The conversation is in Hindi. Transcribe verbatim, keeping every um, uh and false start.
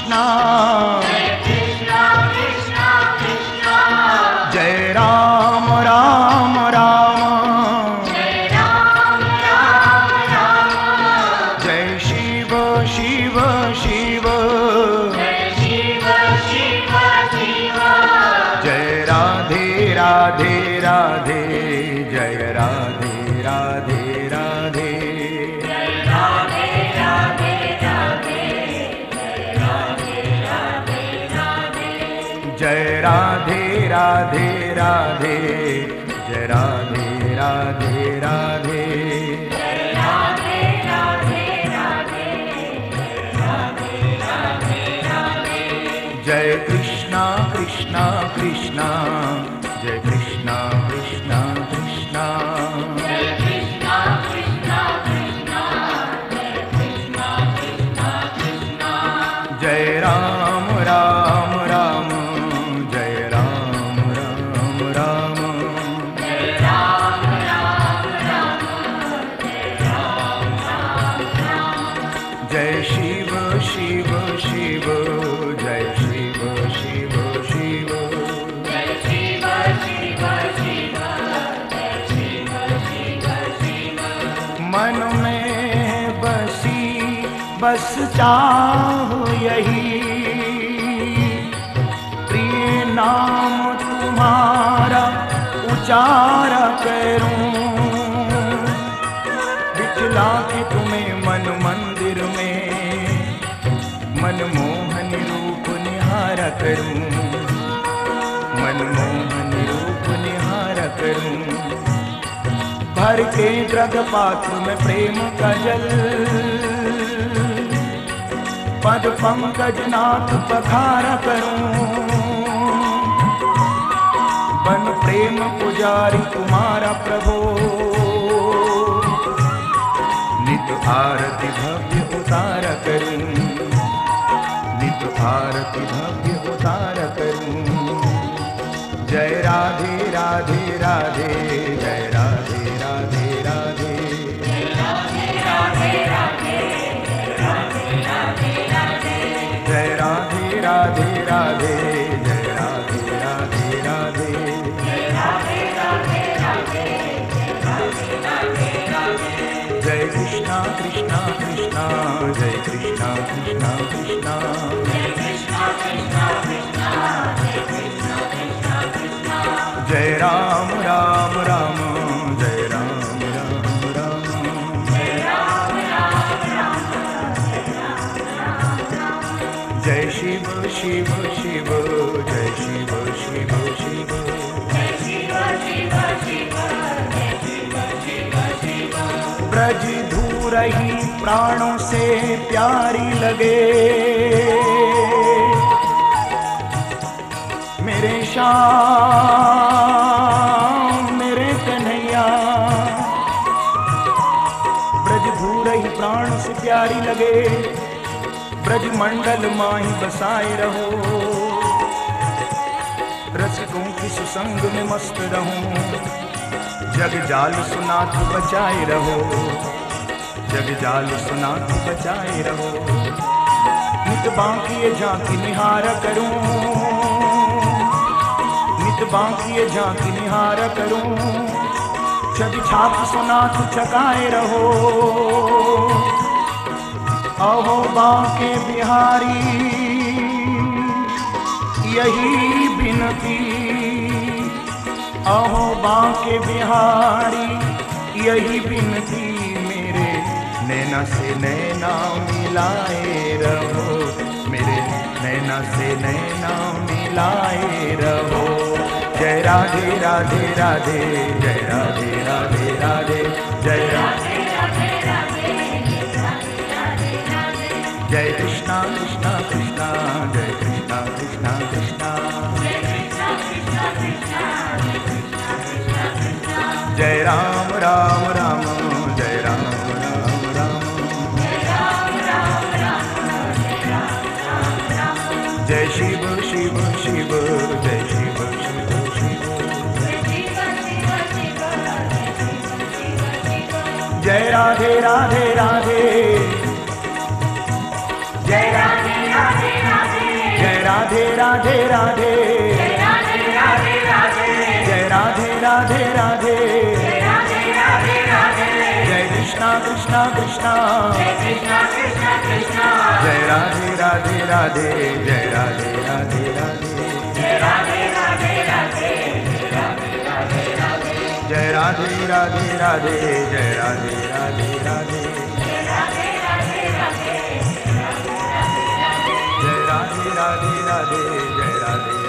कृष्णा जय राम राम राम जय शिव शिव शिव जय राधे राधे राधे जय राधे राधे राधे जय राधे राधे राधे जय राधे राधे राधे जय कृष्णा कृष्णा कृष्णा जय कृष्णा कृष्णा कृष्णा जय राम राम राम जय राम राम राम जय शिव शिव शिव जय शिव शिव शिव मन में बसी बस चाहो यही प्रिय नाम तुम्हारा उचारा करूं बिचला के तुम्हें मन मंदिर में मनमोहन रूप निहारा करूं मनमोहन रूप निहारा करूं भर के जग पात्र में प्रेम का जल पद पंकज नाथ पखारा करूं बन प्रेम पुजारी तुम्हारा प्रभु नित आरती भव्य उतार करूं नित आरती भव्य उतार करूं जय राधे राधे राधे जय राधे राधे राधे जय राधे राधे राधे जय राधे राधे राधे जय कृष्णा कृष्णा कृष्णा जय कृष्णा कृष्णा कृष्णा जय राम राम राम जय राम राम राम जय शिव शिव शिव जय शिव शिव शिव ब्रज धूर ही प्राणों से प्यारी लगे मेरे श्याम मेरे कन्हैया ब्रज धूर ही प्राण से प्यारी लगे ब्रज मंडल माही बसाए रहो रसिकों की सुसंग में मस्त रहूं जग जाल सुनाथ बचाए रहो जग जाल सुनाथ बचाए रहो नित बांकी झांकी निहार करूं नित बांकी झांकी निहार करूं जग छाप सुनाथ चकाए रहो अहो बांके बिहारी यही बिनती अहो बांके बिहारी यही बिनती मेरे नैना से नैना मिलाए रहो मेरे नैना से नैना मिलाए रहो जय राधे राधे राधे जय राधे राधे राधे जय राधे जय कृष्णा कृष्णा कृष्णा जय कृष्णा कृष्णा कृष्णा जय राम राम राम जय राम राम राम जय शिव शिव शिव जय शिव शिव शिव जय राधे राधे राधे जय राधे राधे राधे राधे राधे जय राधे राधे राधे जय राधे राधे राधे जय राधे राधे राधे जय कृष्णा कृष्णा कृष्णा जय कृष्णा कृष्णा कृष्णा जय राधे राधे राधे जय राधे राधे राधे जय राधे राधे राधे जय राधे राधे राधे जय राधे राधे राधे जय राधे राधे राधे जय राधे राधे राधे जय राधे